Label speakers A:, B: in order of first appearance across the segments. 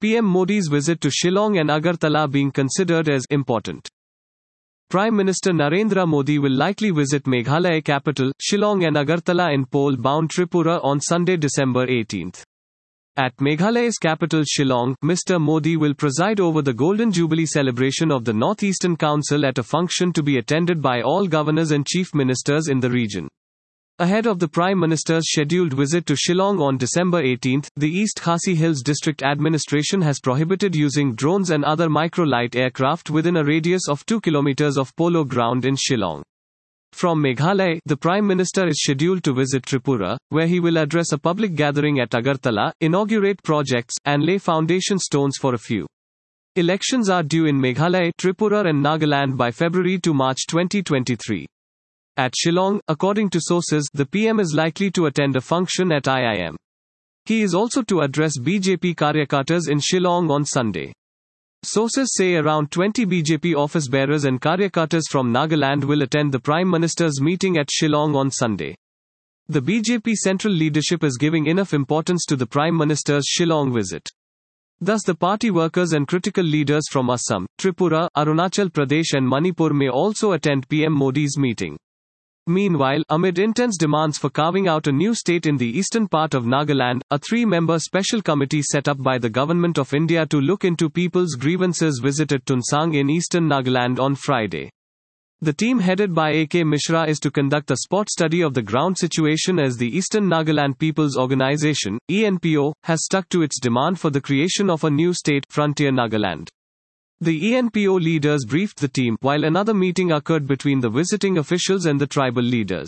A: PM Modi's visit to Shillong and Agartala being considered as important. Prime Minister Narendra Modi will likely visit Meghalaya capital, Shillong and Agartala in pole-bound Tripura on Sunday, December 18. At Meghalaya's capital Shillong, Mr. Modi will preside over the Golden Jubilee celebration of the North-Eastern Council at a function to be attended by all governors and chief ministers in the region. Ahead of the Prime Minister's scheduled visit to Shillong on December 18, the East Khasi Hills District Administration has prohibited using drones and other micro-light aircraft within a radius of 2 km of polo ground in Shillong. From Meghalaya, the Prime Minister is scheduled to visit Tripura, where he will address a public gathering at Agartala, inaugurate projects, and lay foundation stones for a few. Elections are due in Meghalaya, Tripura and Nagaland by February to March 2023. At Shillong, according to sources, the PM is likely to attend a function at IIM. He is also to address BJP Karyakartas in Shillong on Sunday. Sources say around 20 BJP office bearers and Karyakartas from Nagaland will attend the Prime Minister's meeting at Shillong on Sunday. The BJP central leadership is giving enough importance to the Prime Minister's Shillong visit. Thus the party workers and critical leaders from Assam, Tripura, Arunachal Pradesh and Manipur may also attend PM Modi's meeting. Meanwhile, amid intense demands for carving out a new state in the eastern part of Nagaland, a 3-member special committee set up by the Government of India to look into people's grievances visited Tunsang in eastern Nagaland on Friday. The team headed by A.K. Mishra is to conduct a spot study of the ground situation as the Eastern Nagaland People's Organisation, ENPO, has stuck to its demand for the creation of a new state, Frontier Nagaland. The ENPO leaders briefed the team, while another meeting occurred between the visiting officials and the tribal leaders.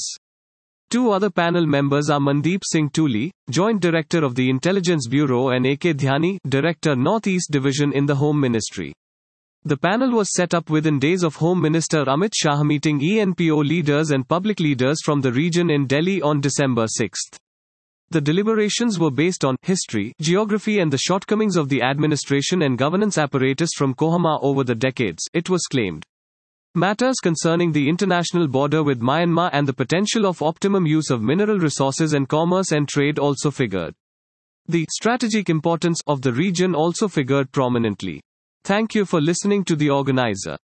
A: 2 other panel members are Mandeep Singh Tuli, Joint Director of the Intelligence Bureau, and A.K. Dhyani, Director North-East Division in the Home Ministry. The panel was set up within days of Home Minister Amit Shah meeting ENPO leaders and public leaders from the region in Delhi on December 6. The deliberations were based on history, geography and the shortcomings of the administration and governance apparatus from Kohima over the decades, it was claimed. Matters concerning the international border with Myanmar and the potential of optimum use of mineral resources and commerce and trade also figured. The strategic importance of the region also figured prominently. Thank you for listening to the organizer.